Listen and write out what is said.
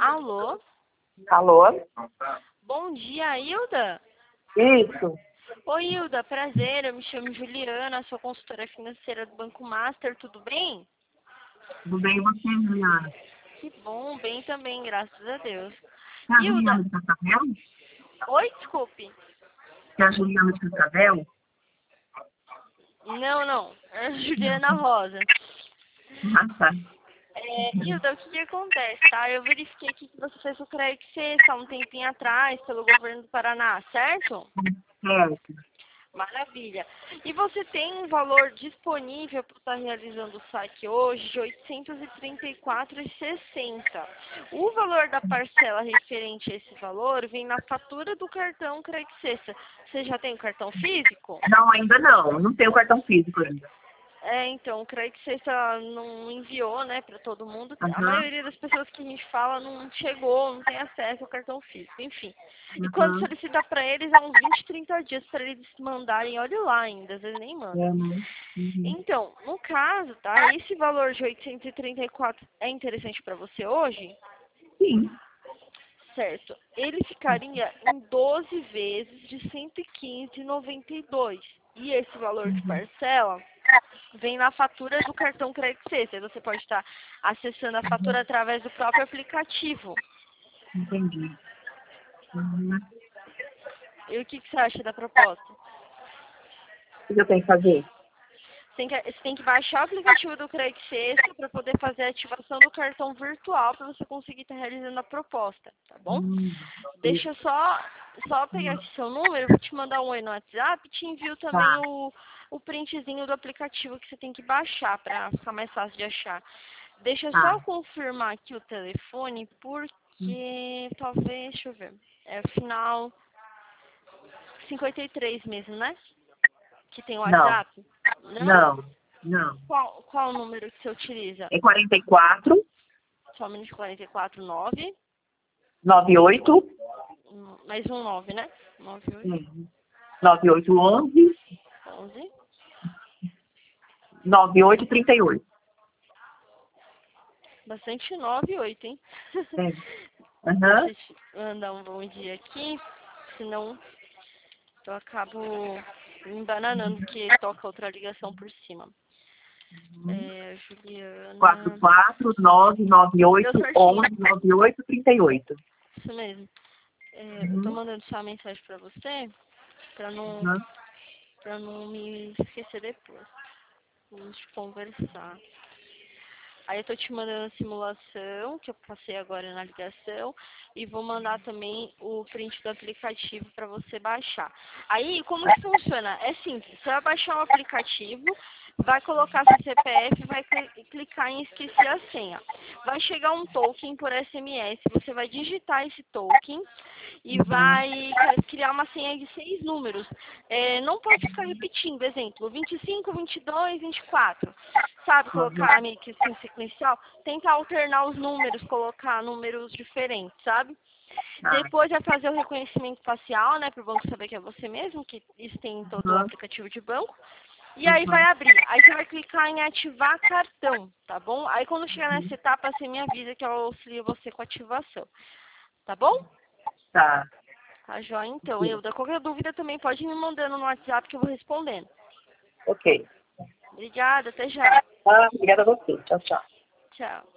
Alô? Alô? Bom dia, Hilda? Isso. Oi, Hilda, prazer. Eu me chamo Juliana, sou consultora financeira do Banco Master, tudo bem? Tudo bem e você, Juliana? Que bom, bem também, graças a Deus. Você é a Hilda, Juliana de Cascavel? oi, desculpe. Você é a Juliana de Cascavel? Não, é a Juliana Rosa. Ah, tá. Hilda, o que acontece, tá? Eu verifiquei aqui que você fez o crédito há um tempinho atrás pelo governo do Paraná, certo? Certo. Maravilha. E você tem um valor disponível para estar realizando o saque hoje de R$ 834,60. O valor da parcela referente a esse valor vem na fatura do cartão Crédito Sexta. Você já tem o cartão físico? Não, ainda não. Não tenho cartão físico ainda. Então, o Crédito Sexta não enviou, né, para todo mundo. A Aham. maioria das pessoas que a gente fala não chegou, não tem acesso ao cartão físico, enfim. E quando Aham. solicita para eles, há uns 20, 30 dias para eles mandarem, olha lá ainda, às vezes nem mandam. É, né? Uhum. Então, no caso, tá, esse valor de 834 é interessante para você hoje? Sim. Certo. Ele ficaria em 12 vezes de 115,92. E esse valor de Uhum. parcela vem na fatura do cartão Crédito Sexta. Você pode estar acessando a fatura através do próprio aplicativo. Entendi. Uhum. E o que você acha da proposta? O que eu tenho que fazer? Você tem que baixar o aplicativo do Crédito Sexta para poder fazer a ativação do cartão virtual para você conseguir estar realizando a proposta, tá bom? Hum. Deixa eu só pegar aqui seu número, vou te mandar um oi no WhatsApp e te envio também Tá. o printzinho do aplicativo que você tem que baixar para ficar mais fácil de achar. Deixa eu só Tá. confirmar aqui o telefone, Hum. porque talvez, deixa eu ver, é final 53 mesmo, né? Que tem o Não. WhatsApp? Não? Não. Não. Qual o número que você utiliza? É 44 Somente 449, 98 mais um 9, né? 98, 9811 11. 9838. Bastante 9 e 8, hein? É. Deixa Aham. eu te mandar um bom dia aqui, senão eu acabo me embananando, porque toca outra ligação por cima. Juliana. Deu certinho, 44998119838. isso mesmo. Eu tô Uhum. mandando só a mensagem pra você, pra não, Uhum. pra não me esquecer depois. Vamos conversar. Aí eu tô te mandando a simulação, que eu passei agora na ligação, e vou mandar também o print do aplicativo para você baixar. Aí, como que funciona? É simples, você vai baixar o aplicativo, vai colocar seu CPF, vai clicar em esquecer a senha. Vai chegar um token por SMS, você vai digitar esse token e Uhum. vai criar uma senha de 6 números. Não pode ficar repetindo, exemplo, 25, 22, 24. Sabe, Uhum. colocar meio que assim, sequencial? Tenta alternar os números, colocar números diferentes, sabe? Ah, Depois vai fazer o reconhecimento facial, né, para o banco saber que é você mesmo, que isso tem em todo o uhum. aplicativo de banco. E aí vai Uhum. abrir. Aí você vai clicar em ativar cartão, tá bom? Aí quando chegar nessa Uhum. etapa, você me avisa que eu auxilio você com a ativação. Tá bom? Tá. Tá joia então, Hilda. Qualquer dúvida também pode ir me mandando no WhatsApp que eu vou respondendo. Ok. Obrigada, até já. Ah, obrigada a você. Tchau, tchau. Tchau.